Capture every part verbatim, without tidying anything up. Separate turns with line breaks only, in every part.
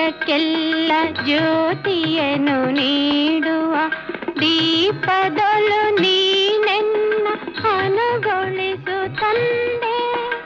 ಜಗಕ್ಕೆಲ್ಲ ಜ್ಯೋತಿಯನ್ನು ನೀಡುವ ದೀಪದೊಲು ನೀನೆನ್ನ ಅನುಗೊಳಿಸು ತಂದೆ.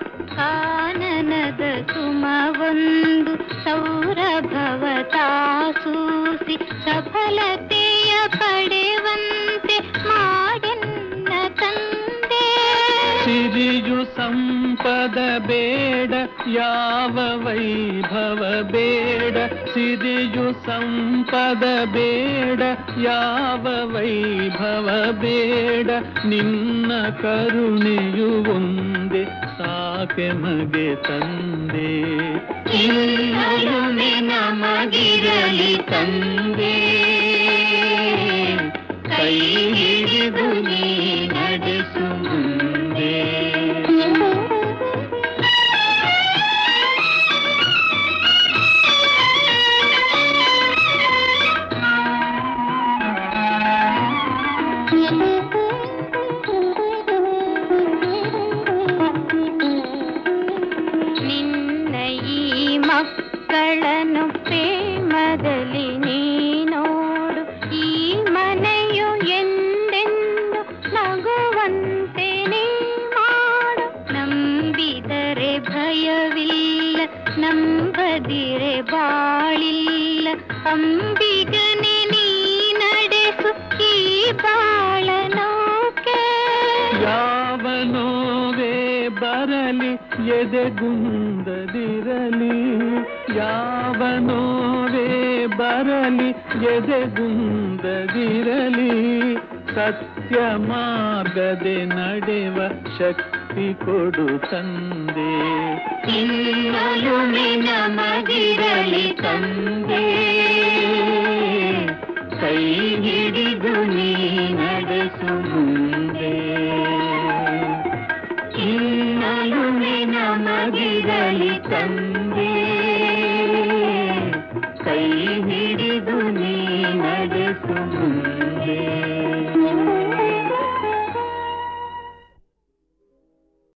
ಕಾನನದ ಸುಮವೊಂದು ಸೌರಭವ ತಾಸೂಸಿ ಸಫಲತೆಯ ಪಡೆವಂತೆ ಮಾಡೆನ್ನ ತಂದೆ.
ಸಿರಿಯು ಸಂಪದ ಬೇಡ, ಯಾವ ವೈಭವ ಬೇಡ. ಸಿರಿಯು ಸಂಪದ ಬೇಡ, ಯಾವ ವೈಭವ ಬೇಡ. ನಿನ್ನ ಕರುಣೆಯು ಒಂದೇ ಸಾಕೆ ಮಗೆ ತಂದೆ.
ಇನ್ನೊಲುಮೆ ನಮಗಿರಲಿ ತಂದೆ, ಕೈ ಹಿಡಿದು ನೀ ನಡೆಸು ಮುಂದೆ. ನಿನ್ನ ಈ ಮಕ್ಕಳನ್ನು ಪ್ರೇಮದಲ್ಲಿ ನೀನೋಡು, ಈ ಮನೆಯು ಎಂದೆಂದು ನಗುವಂತೆ ನೀ ಮಾಡು. ನಂಬಿದರೆ ಭಯವಿಲ್ಲ, ನಂಬದಿರೆ ಬಾಳಿಲ್ಲ. ಅಂಬಿಗನೆ ನೀ ನಡೆಸು ಈ ಬಾಳ ನೌಕೆ.
ಯಾವ ನೋವೇ ಬರಲಿ ಎದೆಗುಂದದಿರಲಿ, ಯಾವ ನೋವೇ ಬರಲಿ ಎದೆಗುಂದದಿರಲಿ. ಸತ್ಯ ಮಾರ್ಗದೆ ನಡೆವ ಶಕ್ತಿ ಕೊಡು ತಂದೆ.
ಇನ್ನೊಲುಮೆ ನಮಗಿರಲಿ ತಂದೆ, ಕೈ ಹಿಡಿದು ನೀ ನಡೆಸು ಮುಂದೆ. ಇನ್ನೊಲುಮೆ ನಮಗಿರಲಿ ತಂದೆ.